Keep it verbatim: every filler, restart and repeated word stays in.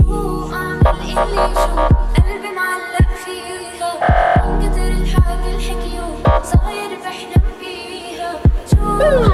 شو أعمل إلي شو قلبي معلق فيها من كتر الحكي الحكيو صاير بحلم فيها شو